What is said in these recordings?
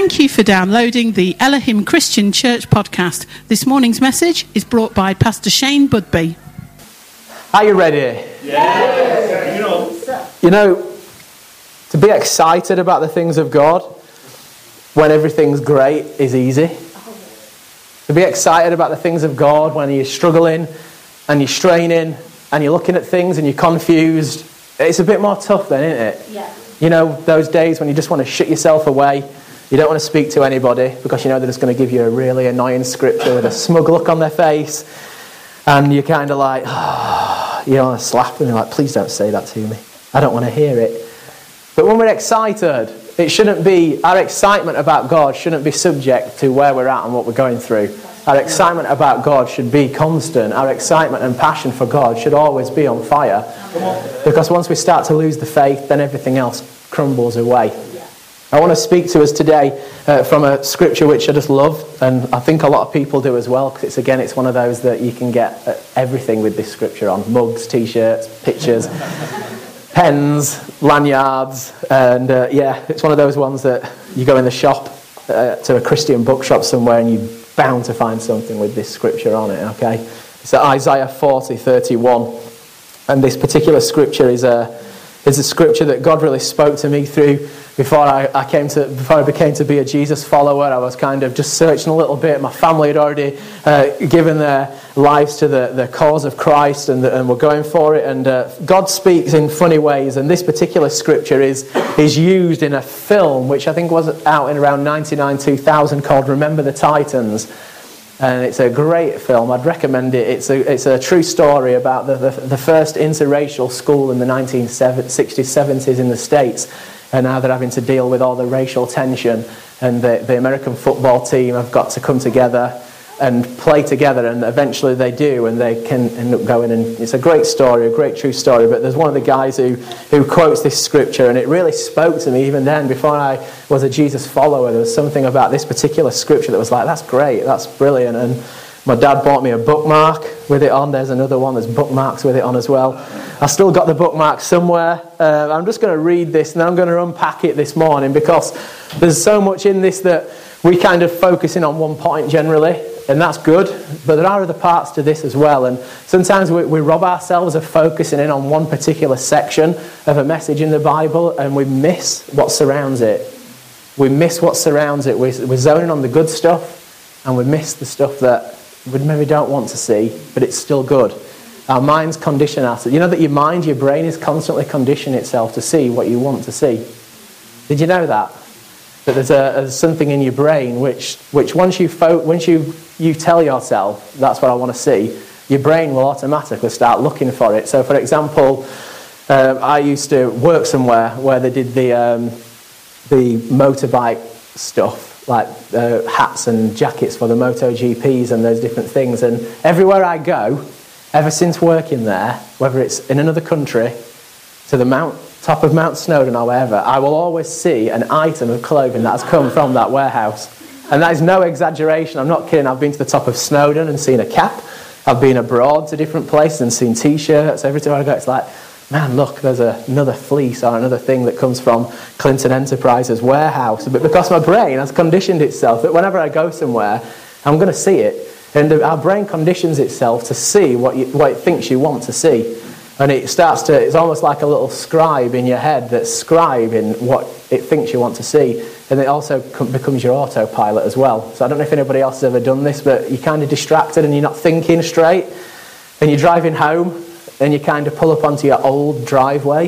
Thank you for downloading the Elohim Christian Church podcast. This morning's message is brought by Pastor Shane Budby. Are you ready? Yes. You know, to be excited about the things of God when everything's great is easy. To be excited about the things of God when you're struggling and you're straining and you're looking at things and you're confused, it's a bit more tough then, isn't it? Yeah. You know, those days when you just want to shut yourself away, you don't want to speak to anybody because you know they're just going to give you a really annoying scripture with a smug look on their face, and you're kind of like, you want to slap them, you're like, please don't say that to me. I don't want to hear it. But when we're excited, it shouldn't be, our excitement about God shouldn't be subject to where we're at and what we're going through. Our excitement about God should be constant. Our excitement and passion for God should always be on fire. Because once we start to lose the faith, then everything else crumbles away. I want to speak to us today from a scripture which I just love, and I think a lot of people do as well, because it's one of those that you can get everything with this scripture on. Mugs, t-shirts, pictures, pens, lanyards, and it's one of those ones that you go in the shop to a Christian bookshop somewhere and you're bound to find something with this scripture on it, okay? It's Isaiah 40:31, and this particular scripture is a scripture that God really spoke to me through before I became to be a Jesus follower. I was kind of just searching a little bit. My family had already given their lives to the cause of Christ, and we're going for it. And God speaks in funny ways. And this particular scripture is used in a film which I think was out in around 1999-2000 called Remember the Titans. And it's a great film. I'd recommend it. It's a true story about the first interracial school in the 1960s, 70s in the States. And now they're having to deal with all the racial tension. And the American football team have got to come together and play together. And eventually they do. And they can end up going. And it's a great story, a great true story. But there's one of the guys who quotes this scripture. And it really spoke to me even then. Before I was a Jesus follower, there was something about this particular scripture that was like, that's great, that's brilliant. And my dad bought me a bookmark with it on. There's another one, there's bookmarks with it on as well. I still got the bookmark somewhere. I'm just going to read this and then I'm going to unpack it this morning, because there's so much in this that we kind of focus in on one point generally, and that's good, but there are other parts to this as well. And sometimes we rob ourselves of focusing in on one particular section of a message in the Bible, and we miss what surrounds it. We miss what surrounds it. We're zoning on the good stuff, and we miss the stuff that we maybe don't want to see, but it's still good. Our minds condition us. You know that your brain is constantly conditioning itself to see what you want to see. Did you know that? That there's something in your brain which once you tell yourself that's what I want to see, your brain will automatically start looking for it. So, for example, I used to work somewhere where they did the motorbike stuff, like hats and jackets for the MotoGPs and those different things. And everywhere I go, ever since working there, whether it's in another country, to the top of Mount Snowdon or wherever, I will always see an item of clothing that has come from that warehouse. And that is no exaggeration. I'm not kidding. I've been to the top of Snowdon and seen a cap. I've been abroad to different places and seen t-shirts. Every time I go, it's like, man, look, there's another fleece or another thing that comes from Clinton Enterprises warehouse. But because my brain has conditioned itself that whenever I go somewhere, I'm going to see it. And our brain conditions itself to see what it thinks you want to see. And it's almost like a little scribe in your head that's scribing what it thinks you want to see. And it also becomes your autopilot as well. So I don't know if anybody else has ever done this, but you're kind of distracted and you're not thinking straight. And you're driving home and you kind of pull up onto your old driveway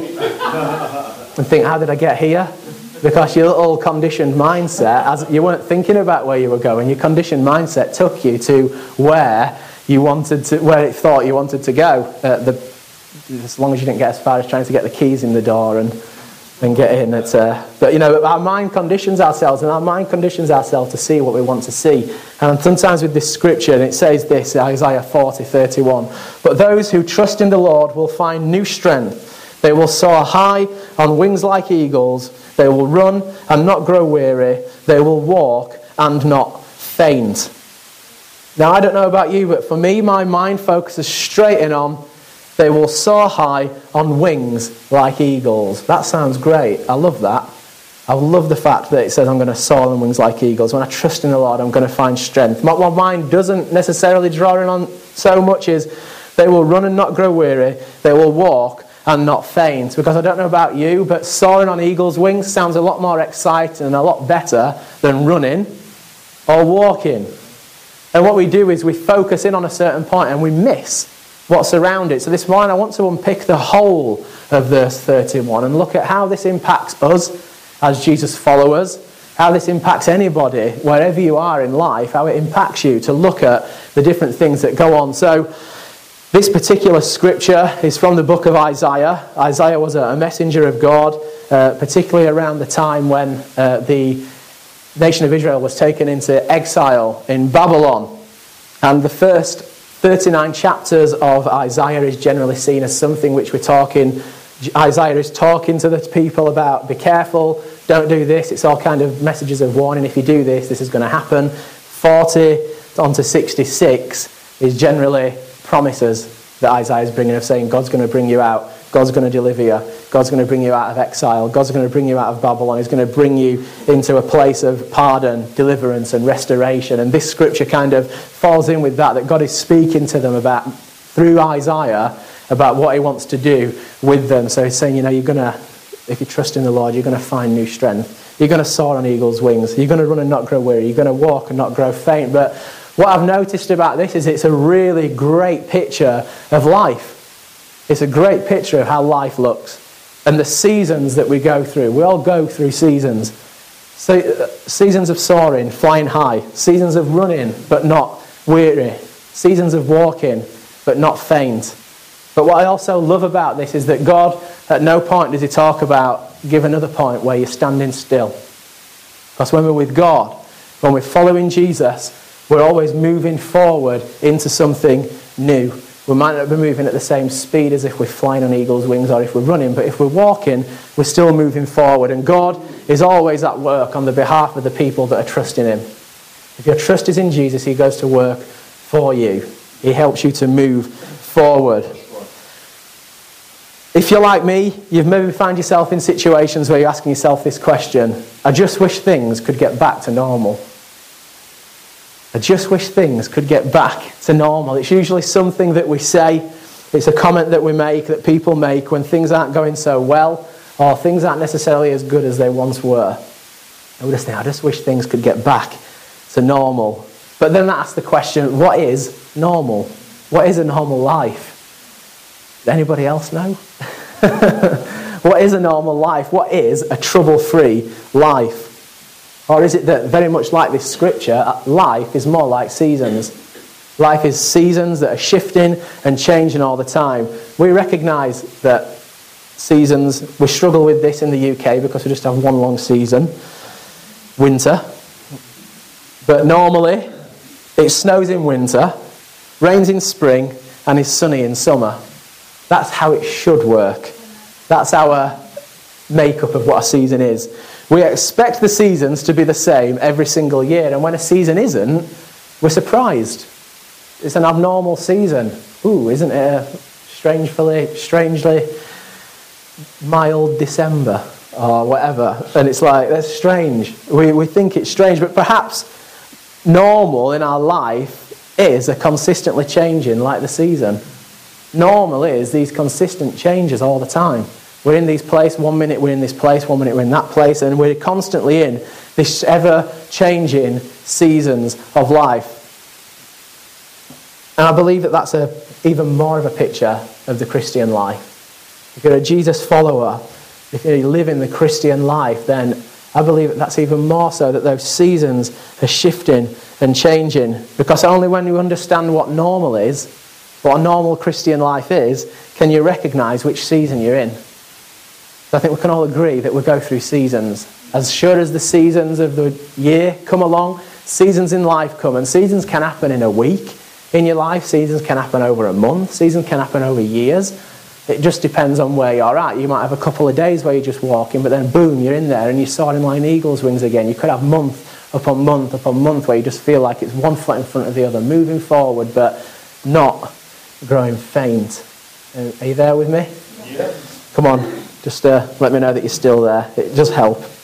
and think, how did I get here? Because your little conditioned mindset, as you weren't thinking about where you were going, your conditioned mindset took you to where it thought you wanted to go. As long as you didn't get as far as trying to get the keys in the door and get in. But you know, our mind conditions ourselves, and our mind conditions ourselves to see what we want to see. And sometimes with this scripture, and it says this, Isaiah 40:31, but those who trust in the Lord will find new strength. They will soar high on wings like eagles. They will run and not grow weary. They will walk and not faint. Now, I don't know about you, but for me, my mind focuses straight in on they will soar high on wings like eagles. That sounds great. I love that. I love the fact that it says I'm going to soar on wings like eagles. When I trust in the Lord, I'm going to find strength. What my mind doesn't necessarily draw in on so much is they will run and not grow weary. They will walk and not faint. Because I don't know about you, but soaring on eagle's wings sounds a lot more exciting and a lot better than running or walking. And what we do is we focus in on a certain point and we miss what's around it. So this morning I want to unpick the whole of verse 31 and look at how this impacts us as Jesus followers, how this impacts anybody, wherever you are in life, how it impacts you, to look at the different things that go on. So this particular scripture is from the book of Isaiah. Isaiah was a messenger of God, particularly around the time when the nation of Israel was taken into exile in Babylon. And the first 39 chapters of Isaiah is generally seen as something which Isaiah is talking to the people about, be careful, don't do this. It's all kind of messages of warning. If you do this, this is going to happen. 40 on to 66 is generally promises that Isaiah is bringing, of saying God's going to bring you out, God's going to deliver you, God's going to bring you out of exile, God's going to bring you out of Babylon, He's going to bring you into a place of pardon, deliverance and restoration. And this scripture kind of falls in with that God is speaking to them about, through Isaiah, about what He wants to do with them. So He's saying, you're going to, if you trust in the Lord, you're going to find new strength. You're going to soar on eagle's wings. You're going to run and not grow weary. You're going to walk and not grow faint. But what I've noticed about this is it's a really great picture of life. It's a great picture of how life looks and the seasons that we go through. We all go through seasons. So, seasons of soaring, flying high. Seasons of running, but not weary. Seasons of walking, but not faint. But what I also love about this is that God, at no point does He talk about, give another point where you're standing still. Because when we're with God, when we're following Jesus, we're always moving forward into something new. We might not be moving at the same speed as if we're flying on eagle's wings or if we're running, but if we're walking, we're still moving forward. And God is always at work on the behalf of the people that are trusting Him. If your trust is in Jesus, He goes to work for you. He helps you to move forward. If you're like me, you've maybe found yourself in situations where you're asking yourself this question: I just wish things could get back to normal. I just wish things could get back to normal. It's usually something that we say. It's a comment that we make, that people make when things aren't going so well or things aren't necessarily as good as they once were. And we just think, I just wish things could get back to normal. But then that asks the question, what is normal? What is a normal life? Does anybody else know? What is a normal life? What is a trouble-free life? Or is it that, very much like this scripture, life is more like seasons? Life is seasons that are shifting and changing all the time. We recognise that seasons, we struggle with this in the UK because we just have one long season, winter. But normally, it snows in winter, rains in spring, and is sunny in summer. That's how it should work. That's our makeup of what a season is. We expect the seasons to be the same every single year, and when a season isn't, we're surprised. It's an abnormal season. Ooh, isn't it a strangely mild December or whatever? And it's like, that's strange. We think it's strange, but perhaps normal in our life is a consistently changing like the season. Normal is these consistent changes all the time. We're in these places, 1 minute we're in this place, 1 minute we're in that place, and we're constantly in this ever-changing seasons of life. And I believe that that's even more of a picture of the Christian life. If you're a Jesus follower, if you live in the Christian life, then I believe that that's even more so, that those seasons are shifting and changing. Because only when you understand what normal is, what a normal Christian life is, can you recognise which season you're in. I think we can all agree that we go through seasons. As sure as the seasons of the year come along, seasons in life come. And seasons can happen in a week in your life. Seasons can happen over a month. Seasons can happen over years. It just depends on where you're at. You might have a couple of days where you're just walking, but then boom, you're in there and you're soaring like an eagle's wings again. You could have month upon month upon month where you just feel like it's one foot in front of the other, moving forward, but not growing faint. Are you there with me? Yeah. Come on. Just let me know that you're still there. It does help.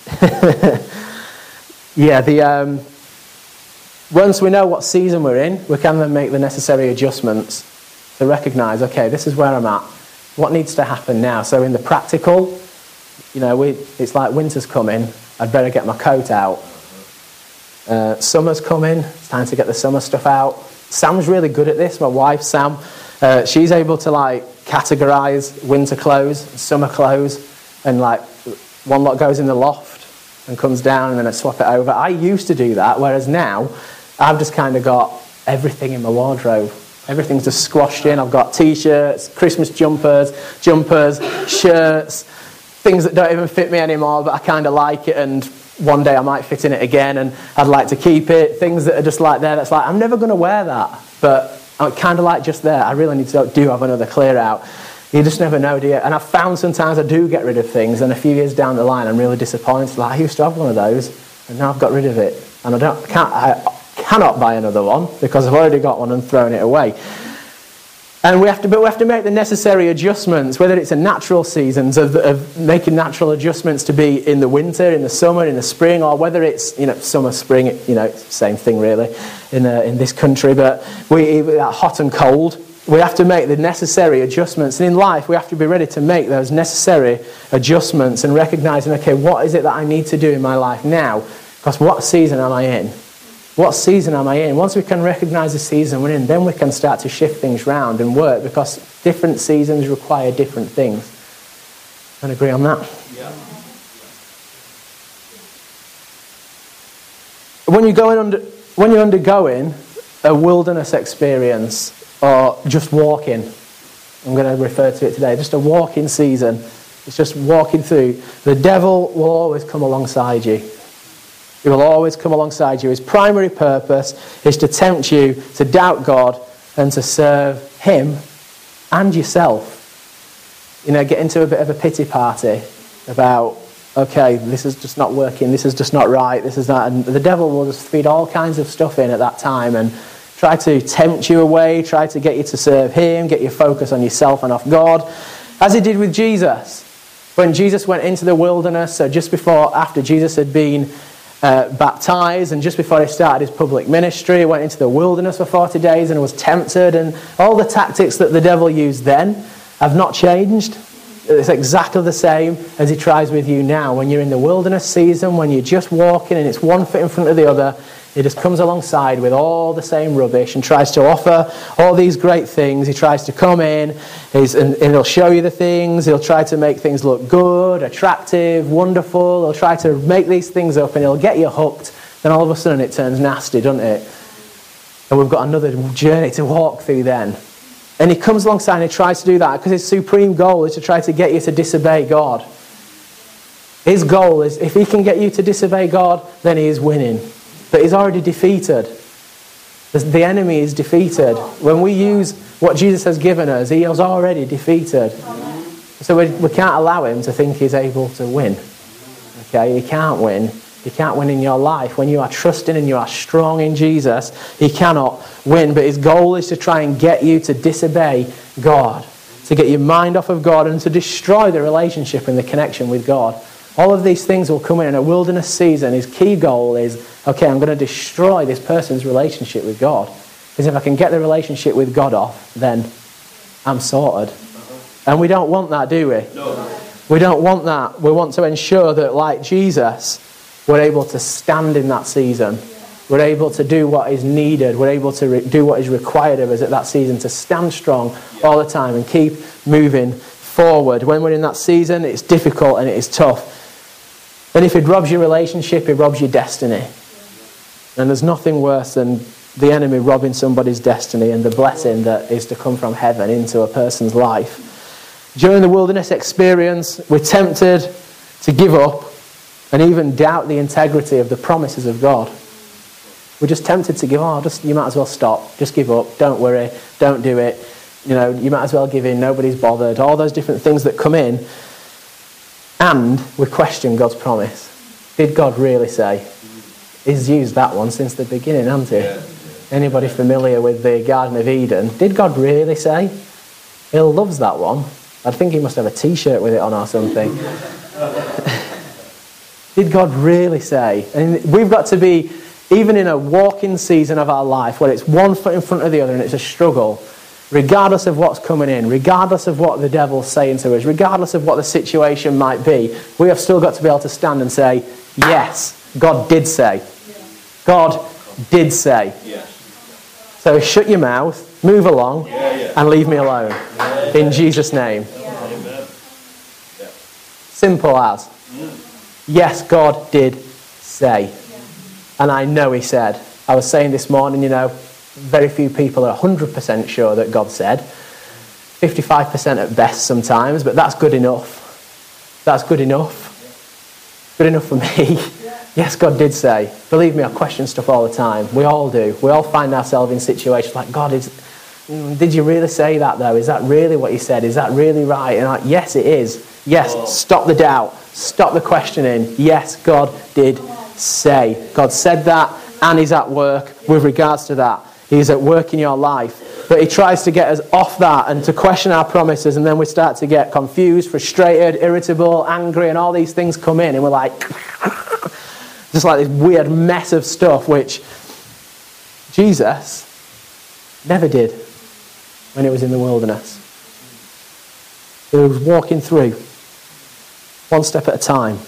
Once we know what season we're in, we can then make the necessary adjustments to recognise, okay, this is where I'm at. What needs to happen now? So in the practical, it's like winter's coming. I'd better get my coat out. Summer's coming. It's time to get the summer stuff out. Sam's really good at this. My wife, Sam, she's able to categorise winter clothes, summer clothes, and one lot goes in the loft and comes down, and then I swap it over. I used to do that, whereas now I've just kind of got everything in my wardrobe. Everything's just squashed in. I've got T-shirts, Christmas jumpers, shirts, things that don't even fit me anymore, but I kind of like it, and one day I might fit in it again, and I'd like to keep it. Things that are just there, that's I'm never going to wear that, but I'm kind of just there. I really need to have another clear out. You just never know, do you? And I've found sometimes I do get rid of things, and a few years down the line I'm really disappointed. I used to have one of those, and now I've got rid of it, and I cannot buy another one because I've already got one and thrown it away. And we have to make the necessary adjustments, whether it's a natural seasons of making natural adjustments to be in the winter, in the summer, in the spring, or whether it's summer, spring, same thing really in this country. But hot and cold, we have to make the necessary adjustments. And in life, we have to be ready to make those necessary adjustments and recognizing, okay, what is it that I need to do in my life now? Because what season am I in? What season am I in? Once we can recognise the season we're in, then we can start to shift things around and work, because different seasons require different things. Can I agree on that? Yeah. When you're undergoing a wilderness experience or just walking, I'm going to refer to it today, just a walking season, it's just walking through, the devil will always come alongside you. He will always come alongside you. His primary purpose is to tempt you to doubt God and to serve him and yourself. Get into a bit of a pity party about, okay, this is just not working, this is just not right, this is not... And the devil will just feed all kinds of stuff in at that time and try to tempt you away, try to get you to serve him, get your focus on yourself and off God, as he did with Jesus. When Jesus went into the wilderness, so just after Jesus had been baptized, and just before he started his public ministry, he went into the wilderness for 40 days and was tempted, and all the tactics that the devil used then have not changed. It's exactly the same as he tries with you now. When you're in the wilderness season, when you're just walking and it's one foot in front of the other, he just comes alongside with all the same rubbish and tries to offer all these great things. He tries to come in and he'll show you the things. He'll try to make things look good, attractive, wonderful. He'll try to make these things up and he'll get you hooked. Then all of a sudden it turns nasty, doesn't it? And we've got another journey to walk through then. And he comes alongside and he tries to do that because his supreme goal is to try to get you to disobey God. His goal is, if he can get you to disobey God, then he is winning. But he's already defeated. The enemy is defeated. When we use what Jesus has given us, he is already defeated. So we can't allow him to think he's able to win. Okay, he can't win. He can't win in your life. When you are trusting and you are strong in Jesus, he cannot win. But his goal is to try and get you to disobey God, to get your mind off of God and to destroy the relationship and the connection with God. All of these things will come in a wilderness season. His key goal is, okay, I'm going to destroy this person's relationship with God. Because if I can get the relationship with God off, then I'm sorted. And we don't want that, do we? No. We don't want that. We want to ensure that, like Jesus, we're able to stand in that season. We're able to do what is needed. We're able to do what is required of us at that season, to stand strong all the time and keep moving forward. When we're in that season, it's difficult and it is tough. And if it robs your relationship, it robs your destiny. And there's nothing worse than the enemy robbing somebody's destiny and the blessing that is to come from heaven into a person's life. During the wilderness experience, we're tempted to give up and even doubt the integrity of the promises of God. We're just tempted to give up. You might as well stop. Just give up. Don't worry. Don't do it. You might as well give in. Nobody's bothered. All those different things that come in. And we question God's promise. Did God really say? He's used that one since the beginning, hasn't he? Yeah. Anybody familiar with the Garden of Eden? Did God really say? He loves that one. I think he must have a T-shirt with it on or something. Did God really say? And we've got to be, even in a walking season of our life, where it's one foot in front of the other and it's a struggle, regardless of what's coming in, regardless of what the devil's saying to us, regardless of what the situation might be, we have still got to be able to stand and say, yes, God did say. God did say. So shut your mouth, move along, and leave me alone. In Jesus' name. Simple as. Yes, God did say. And I know he said. I was saying this morning, very few people are 100% sure that God said. 55% at best sometimes, but that's good enough. That's good enough. Good enough for me. Yes, God did say. Believe me, I question stuff all the time. We all do. We all find ourselves in situations like, God, did you really say that though? Is that really what you said? Is that really right? And yes, it is. Yes, stop the doubt. Stop the questioning. Yes, God did say. God said that, and he's at work with regards to that. He's at work in your life. But he tries to get us off that and to question our promises, and then we start to get confused, frustrated, irritable, angry, and all these things come in, and we're like, just like this weird mess of stuff, which Jesus never did when he was in the wilderness. He was walking through, one step at a time.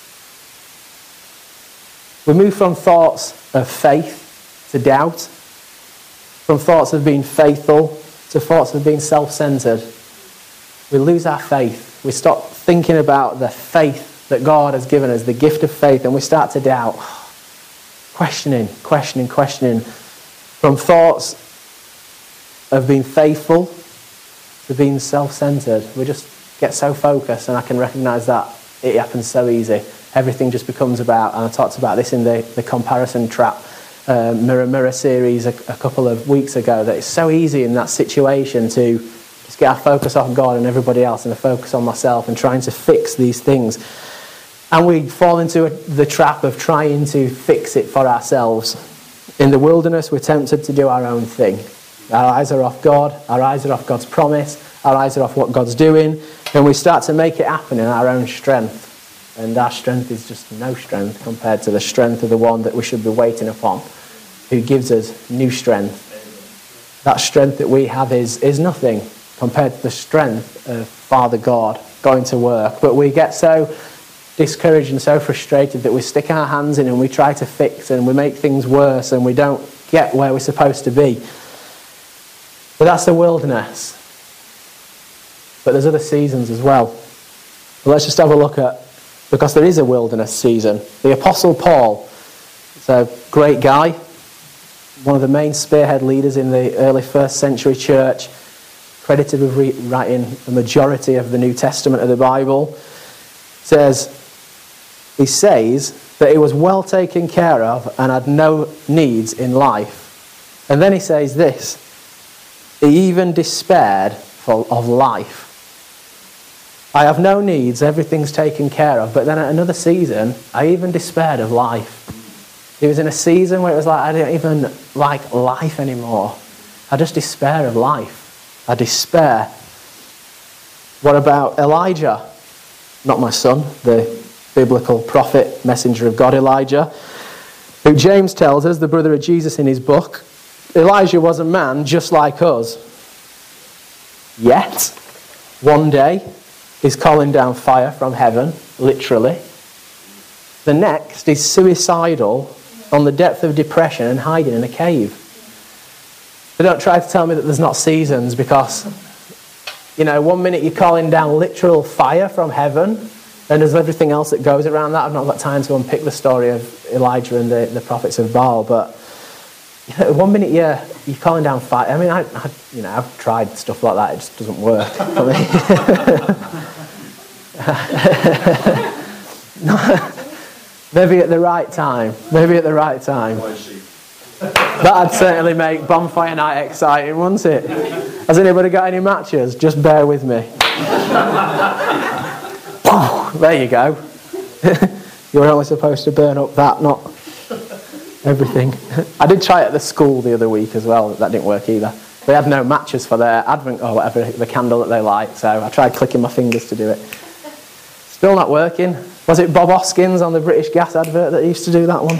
We move from thoughts of faith to doubt, from thoughts of being faithful to thoughts of being self-centered. We lose our faith. We stop thinking about the faith that God has given us, the gift of faith, and we start to doubt. Questioning. From thoughts of being faithful to being self-centered. We just get so focused, and I can recognise that it happens so easy. Everything just becomes about, and I talked about this in the comparison trap mirror series a couple of weeks ago, that it's so easy in that situation to just get our focus off God and everybody else and the focus on myself and trying to fix these things. And we fall into the trap of trying to fix it for ourselves. In the wilderness, we're tempted to do our own thing. Our eyes are off God, our eyes are off God's promise, our eyes are off what God's doing, and we start to make it happen in our own strength. And our strength is just no strength compared to the strength of the one that we should be waiting upon, who gives us new strength. That strength that we have is nothing compared to the strength of Father God going to work. But we get so discouraged and so frustrated that we stick our hands in and we try to fix and we make things worse and we don't get where we're supposed to be. But that's the wilderness. But there's other seasons as well. But let's just have a look at, because there is a wilderness season. The Apostle Paul is a great guy, one of the main spearhead leaders in the early first century church, credited with writing the majority of the New Testament of the Bible. He says that he was well taken care of and had no needs in life. And then he says this, he even despaired of life. I have no needs, everything's taken care of. But then at another season, I even despaired of life. He was in a season where it was like, I don't even like life anymore. I just despair of life. I despair. What about Elijah? Not my son, the biblical prophet, messenger of God, Elijah, who James tells us, the brother of Jesus in his book, Elijah was a man just like us. Yet, one day, he's calling down fire from heaven, literally. The next is suicidal on the depth of depression and hiding in a cave. But don't try to tell me that there's not seasons, because, 1 minute you're calling down literal fire from heaven, and there's everything else that goes around that. I've not got time to unpick the story of Elijah and the prophets of Baal, but 1 minute you're calling down fire. I mean, I've tried stuff like that. It just doesn't work for me. Maybe at the right time. That'd certainly make bonfire night exciting, wouldn't it? Has anybody got any matches? Just bear with me. There you go. You're only supposed to burn up that, not everything. I did try it at the school the other week as well. That didn't work either. They had no matches for their Advent or whatever, the candle that they light. So I tried clicking my fingers to do it. Still not working. Was it Bob Hoskins on the British Gas advert that used to do that one?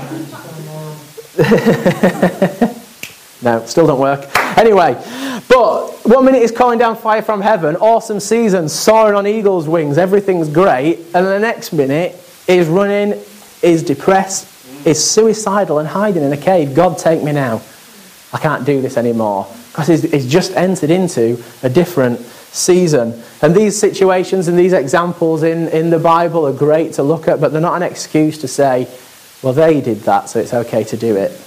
No, still don't work. Anyway, but 1 minute is calling down fire from heaven, awesome season, soaring on eagle's wings, everything's great, and the next minute is running, is depressed, is suicidal and hiding in a cave. God, take me now. I can't do this anymore. Because he's just entered into a different season. And these situations and these examples in the Bible are great to look at, but they're not an excuse to say, well, they did that, so it's okay to do it.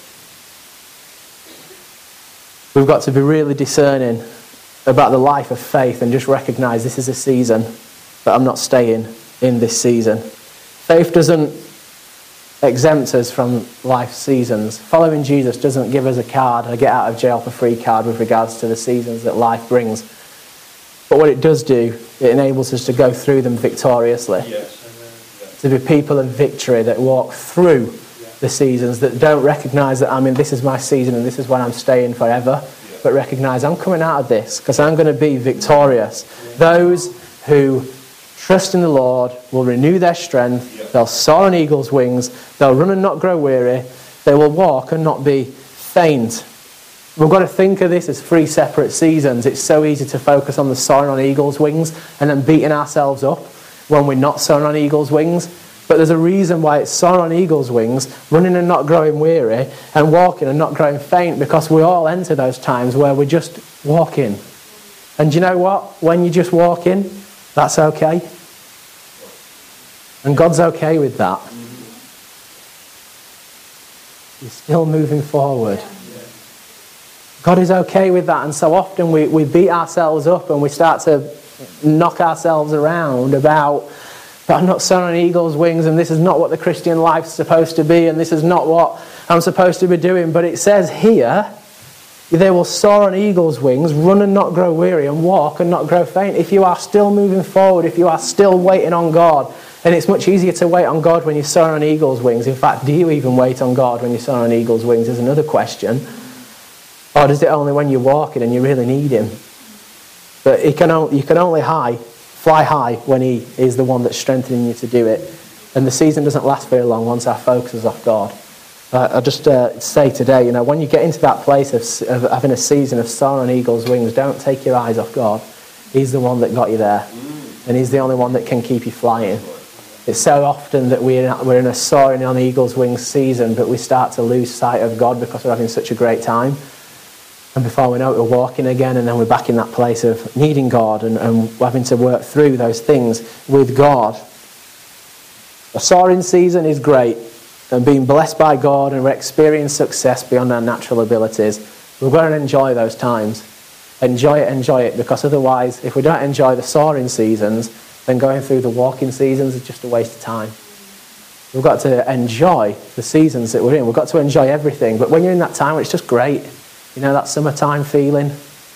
We've got to be really discerning about the life of faith and just recognise this is a season, but I'm not staying in this season. Faith doesn't exempt us from life seasons. Following Jesus doesn't give us a card, a get out of jail for free card with regards to the seasons that life brings. But what it does do, it enables us to go through them victoriously. Yes. To be people of victory that walk through the seasons, that don't recognise that this is my season and this is when I'm staying forever, but recognise I'm coming out of this because I'm going to be victorious. Those who trust in the Lord will renew their strength, they'll soar on eagle's wings, they'll run and not grow weary, they will walk and not be faint. We've got to think of this as 3 separate seasons. It's so easy to focus on the soaring on eagle's wings and then beating ourselves up when we're not soaring on eagle's wings. But there's a reason why it's soaring on eagle's wings, running and not growing weary, and walking and not growing faint, because we all enter those times where we're just walking. And do you know what? When you're just walking, that's okay. And God's okay with that. You're still moving forward. God is okay with that. And so often we beat ourselves up and we start to knock ourselves around about, but I'm not soaring on eagle's wings, and this is not what the Christian life's supposed to be, and this is not what I'm supposed to be doing. But it says here, they will soar on eagle's wings, run and not grow weary, and walk and not grow faint. If you are still moving forward, if you are still waiting on God, and it's much easier to wait on God when you soar on eagle's wings. In fact, do you even wait on God when you soar on eagle's wings is another question. Or is it only when you're walking and you really need him? But you can only fly high when he is the one that's strengthening you to do it. And the season doesn't last very long once our focus is off God. I'll just say today, when you get into that place of having a season of soaring on eagle's wings, don't take your eyes off God. He's the one that got you there. And he's the only one that can keep you flying. It's so often that we're in a soaring on eagle's wings season, but we start to lose sight of God because we're having such a great time. And before we know it, we're walking again, and then we're back in that place of needing God and having to work through those things with God. A soaring season is great, and being blessed by God and experiencing success beyond our natural abilities. We've got to enjoy those times. Enjoy it, because otherwise, if we don't enjoy the soaring seasons, then going through the walking seasons is just a waste of time. We've got to enjoy the seasons that we're in. We've got to enjoy everything. But when you're in that time, it's just great. That summertime feeling.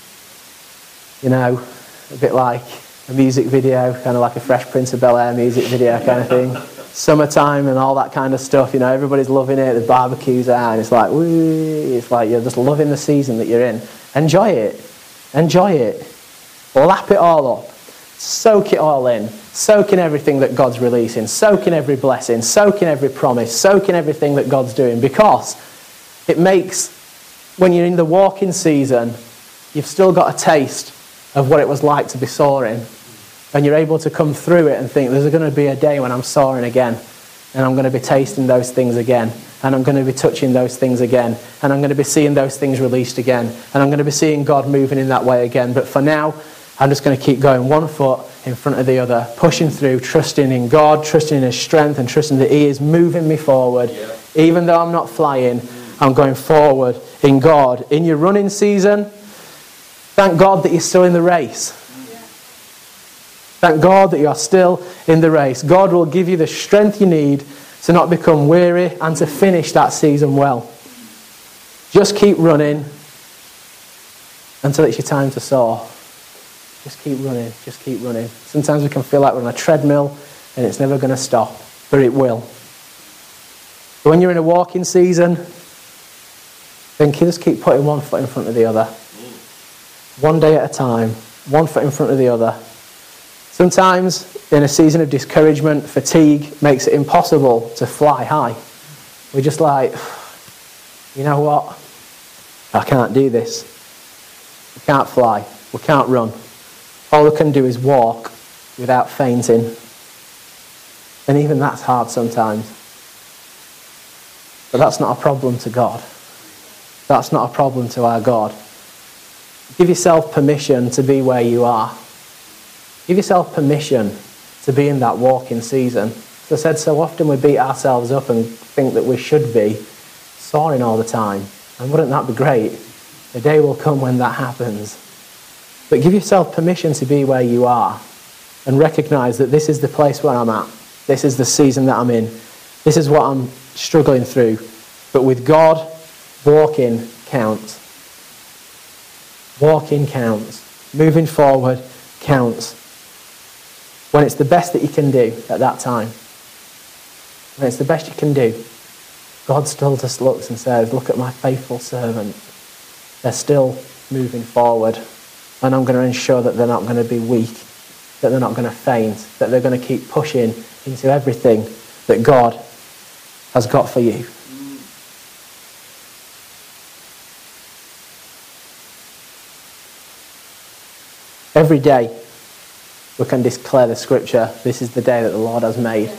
A bit like a music video, kind of like a Fresh Prince of Bel-Air music video kind of thing. Summertime and all that kind of stuff. Everybody's loving it. The barbecue's out, and it's like, woo! It's like you're just loving the season that you're in. Enjoy it. Enjoy it. Lap it all up. Soak it all in. Soak in everything that God's releasing. Soak in every blessing. Soak in every promise. Soak in everything that God's doing, because it makes, when you're in the walking season, you've still got a taste of what it was like to be soaring. And you're able to come through it and think, there's going to be a day when I'm soaring again. And I'm going to be tasting those things again. And I'm going to be touching those things again. And I'm going to be seeing those things released again. And I'm going to be seeing God moving in that way again. But for now, I'm just going to keep going one foot in front of the other, pushing through, trusting in God, trusting in his strength, and trusting that he is moving me forward. Yeah. Even though I'm not flying, I'm going forward in God. In your running season, thank God that you're still in the race. Thank God that you are still in the race. God will give you the strength you need to not become weary and to finish that season well. Just keep running until it's your time to soar. Just keep running, just keep running. Sometimes we can feel like we're on a treadmill and it's never going to stop, but it will. But when you're in a walking season, then just keep putting one foot in front of the other. One day at a time, one foot in front of the other. Sometimes in a season of discouragement, fatigue makes it impossible to fly high. We're just like, you know what? I can't do this. We can't fly. We can't run. All we can do is walk without fainting. And even that's hard sometimes. But that's not a problem to God. That's not a problem to our God. Give yourself permission to be where you are. Give yourself permission to be in that walking season. As I said, so often we beat ourselves up and think that we should be soaring all the time. And wouldn't that be great? The day will come when that happens. But give yourself permission to be where you are and recognize that this is the place where I'm at. This is the season that I'm in. This is what I'm struggling through. But with God, walking counts. Walking counts. Moving forward counts. When it's the best that you can do at that time. When it's the best you can do. God still just looks and says, look at my faithful servant. They're still moving forward. And I'm going to ensure that they're not going to be weak. That they're not going to faint. That they're going to keep pushing into everything that God has got for you. Every day we can declare the scripture, this is the day that the Lord has made.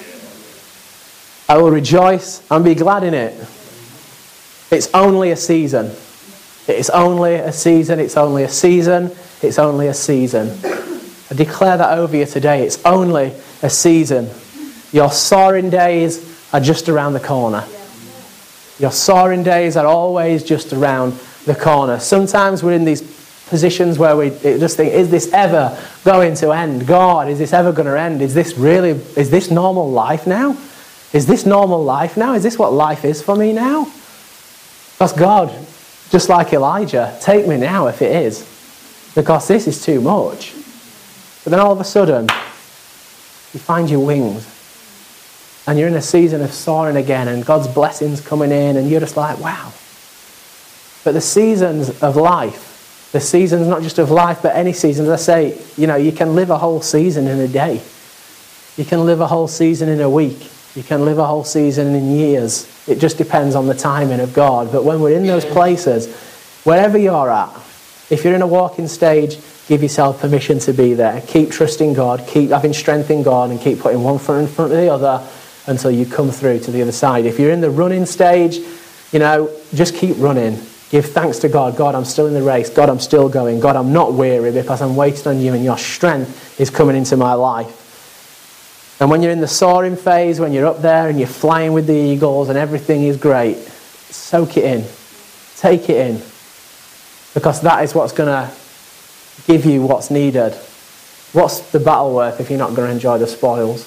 I will rejoice and be glad in it. It's only a season. It's only a season. It's only a season. It's only a season. I declare that over you today. It's only a season. Your soaring days are just around the corner. Your soaring days are always just around the corner. Sometimes we're in these positions where we just think, is this ever going to end? God, is this ever going to end? Is this normal life now? Is this normal life now? Is this what life is for me now? Because God, just like Elijah, take me now if it is. Because this is too much. But then all of a sudden, you find your wings. And you're in a season of soaring again, and God's blessings coming in, and you're just like, wow. But the seasons of life, the seasons not just of life, but any seasons, I say, you can live a whole season in a day. You can live a whole season in a week. You can live a whole season in years. It just depends on the timing of God. But when we're in those places, wherever you're at, if you're in a walking stage, give yourself permission to be there. Keep trusting God, keep having strength in God, and keep putting one foot in front of the other until you come through to the other side. If you're in the running stage, just keep running. Give thanks to God. God, I'm still in the race. God, I'm still going. God, I'm not weary because I'm waiting on you and your strength is coming into my life. And when you're in the soaring phase, when you're up there and you're flying with the eagles and everything is great, soak it in. Take it in. Because that is what's going to give you what's needed. What's the battle worth if you're not going to enjoy the spoils?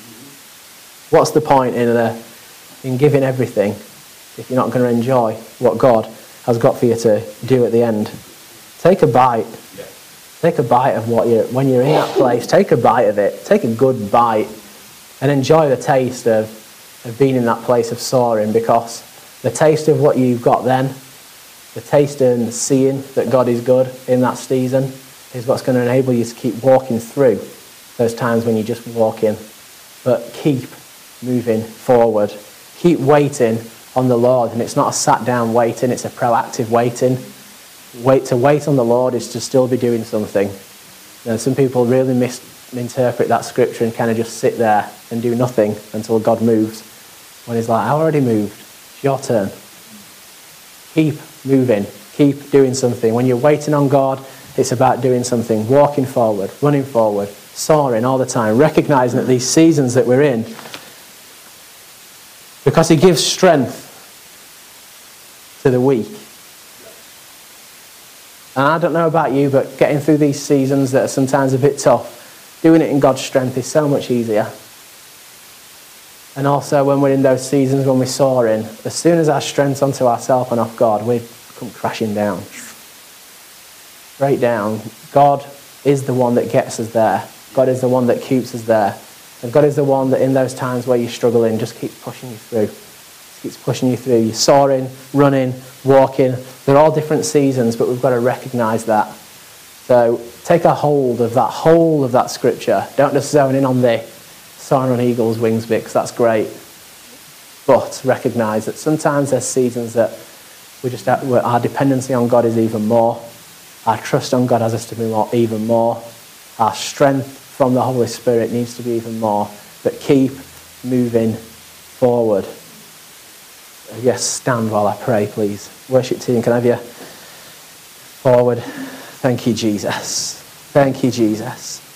What's the point in giving everything if you're not going to enjoy what God has got for you to do at the end? Take a bite. Take a bite of when you're in that place, take a bite of it. Take a good bite and enjoy the taste of being in that place of soaring, because the taste of what you've got then, the taste and seeing that God is good in that season is what's going to enable you to keep walking through those times when you're just walking. But keep moving forward. Keep waiting on the Lord. And it's not a sat down waiting, it's a proactive waiting. To wait on the Lord is to still be doing something. Some people really misinterpret that scripture and kind of just sit there and do nothing until God moves. When he's like, I already moved. It's your turn. Keep moving. Keep doing something. When you're waiting on God, it's about doing something. Walking forward, running forward, soaring all the time. Recognizing that these seasons that we're in, because he gives strength to the weak. And I don't know about you, but getting through these seasons that are sometimes a bit tough, doing it in God's strength is so much easier. And also when we're in those seasons when we're soaring, as soon as our strength's onto ourselves and off God, we come crashing down. Straight down. God is the one that gets us there. God is the one that keeps us there. And God is the one that in those times where you're struggling just keeps pushing you through. Just keeps pushing you through. You're soaring, running, walking. They're all different seasons, but we've got to recognise that. So take a hold of that scripture. Don't just zone in on the soaring on eagle's wings bit, because that's great. But recognise that sometimes there's seasons that where our dependency on God is even more. Our trust on God has us to be even more. Our strength from the Holy Spirit needs to be even more. But keep moving forward. Yes, stand while I pray, please. Worship team, can I have you forward? Thank you, Jesus. Thank you, Jesus.